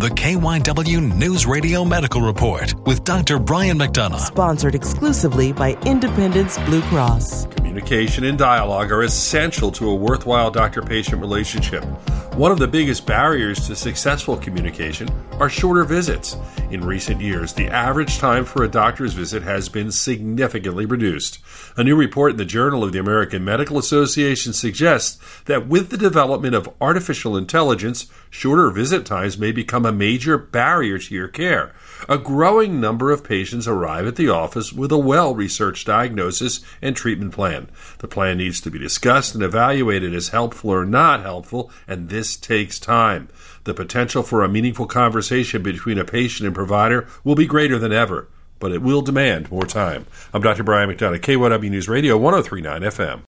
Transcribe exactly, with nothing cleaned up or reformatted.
the K Y W News Radio Medical Report with Doctor Brian McDonough. Sponsored exclusively by Independence Blue Cross. Communication and dialogue are essential to a worthwhile doctor-patient relationship. One of the biggest barriers to successful communication are shorter visits. In recent years, the average time for a doctor's visit has been significantly reduced. A new report in the Journal of the American Medical Association suggests that with the development of artificial intelligence, shorter visit times may become a major barrier to your care. A growing number of patients arrive at the office with a well-researched diagnosis and treatment plan. The plan needs to be discussed and evaluated as helpful or not helpful, and this takes time. The potential for a meaningful conversation between a patient and provider will be greater than ever, but it will demand more time. I'm Doctor Brian McDonough, K Y W News Radio, one oh three point nine F M.